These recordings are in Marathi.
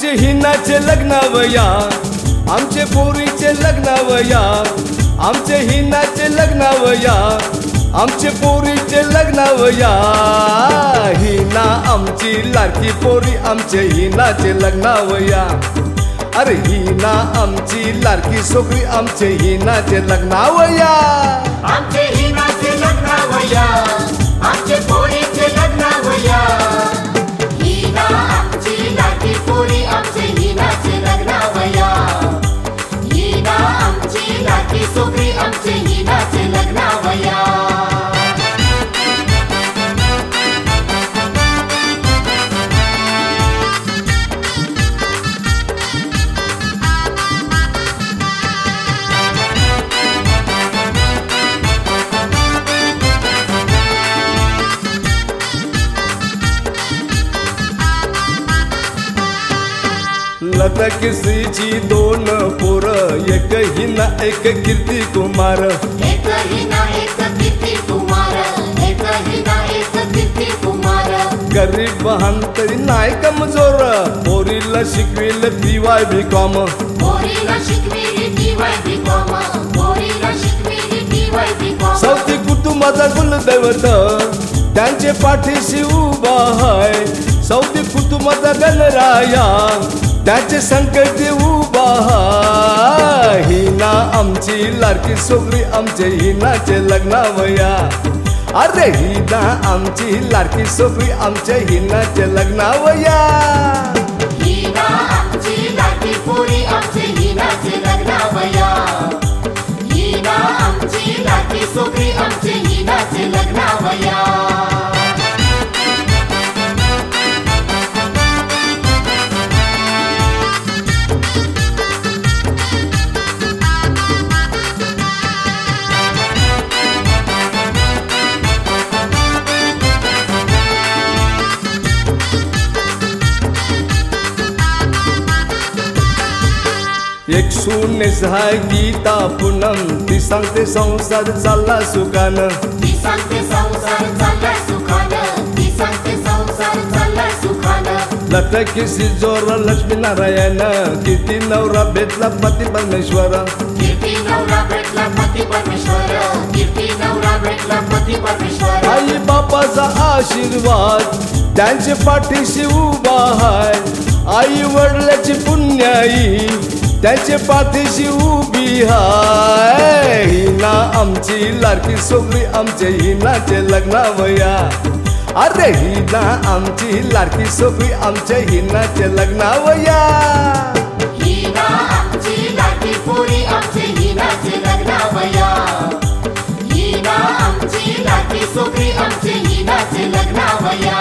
आमचे हिनाचे लग्नावया, आमचे पोरीचे लग्नावया, आमचे हिनाचे लग्नावया, आमचे पोरीचे लग्नावया. हिना आमची लाडकी पोरी, आमचे हिनाचे लग्नावया. अरे हिना आमची लाडकी सोकरी, आमचे हिनाचे लग्नावया. आमचे हिनाचे लग्नावया, आमचे पोरीचे लग्नावया. हिना आमची लाडकी पोरी, आमचे हिनाचे लग्नावया. हिना आमची लाडकी सोकरी, आमचे हिनाचे लग्नावया. लता किसीची दोन पोर, एक हिना एक कीर्ती कुमार. एक हिना एक कीर्ती कुमार, एक हिना एक कीर्ती कुमार. गरीब वाहन तरी नाही कमजोर, पोरीला शिकविल BY BCom. पोरीला शिकविली DY BCom, पोरीला शिकविली DY BCom. सौती कुटुंबाचा कुलदैवत, त्यांचे पाठीशी उभा हाय. सौती कुटुंबाचा गणराया, त्याचे संकट उभा हाय. हिना आमची लाडकी सोकरी, आमचे हिनाचे लग्नावया. अरे हिना आमची लाडकी सोकरी, आमचे हिनाचे लग्नावया. हिना आमची लाडकी पोरी, आमचे हिनाचे लग्नावया. हिना आमची लाडकी सोकरी, आमचे हिनाचे लग्नावया. एक सूनेस हाय गीता पूनम, ती सांगते संसार चालला सुखानं. ती सांगते संसार चाललाय सुखानं, ती सांगते संसार चाललाय सुखानं. लता किसी जोर लक्ष्मी नारायण, किती नवरा भेटला पती परमेश्वर. कीर्ती नवरा भेटला पती परमेश्वर, कीर्ती नवरा भेटला पती परमेश्वर. आई बापाचा आशीर्वाद, त्यांचे पाठीशी उभा हाय. आई वडिलाची पुण्याई, त्याचे पाठीशी उभी हाय. हिना आमची लाडकी सोकरी, आमचे हिनाचे लग्नावया. अरे हिना आमची लाडकी सोकरी, आमचे हिनाचे लग्नावया. हिना आमची लाडकी पोरी, आमचे हिनाचे लग्नावया. हिना आमची लाडकी सोकरी, आमचे हिनाचे लग्नावया.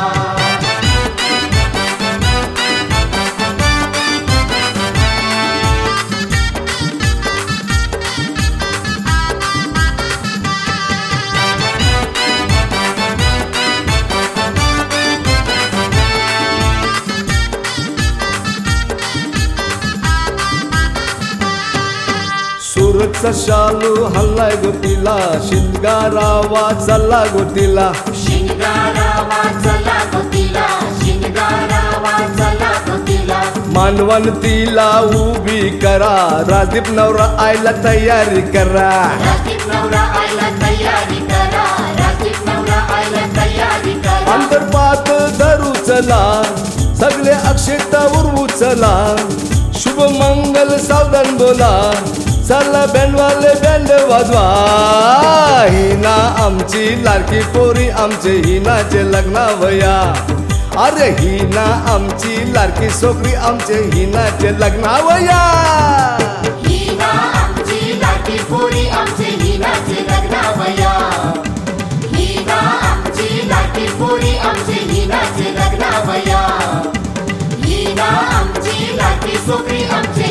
सुरतचा शालू हल्लाय गोतीला, शिंगारावा चालला गोतीला. शिंगारावा चला गोतीला, शिंगारावा चला गोतीला. मानवन तिला उभी करा, राजदीप नवरा आयला तयारी करा. राजदीप नवरा आयला तयारी करा, राजदीप नवरा आयला तयारी करा. अंतर्पात धरू चला, सगळे अक्षता उरवू चला. शुभ मंगल सावधान बोला, चला बँडवाले बँड वाजवा. हिना आमची लाडकी पोरी, आमचे हिनाचे लग्नावया. अरे हिना आमची लाडकी सोकरी, आमचे हिनाचे लग्नावया. हिना आमची लाडकी पोरी, आमचे हिनाचे लग्नावया. हिना आमची लाडकी पोरी, आमचे हिनाचे लग्नावया. हिना आमची लाडकी सोकरी, आमचे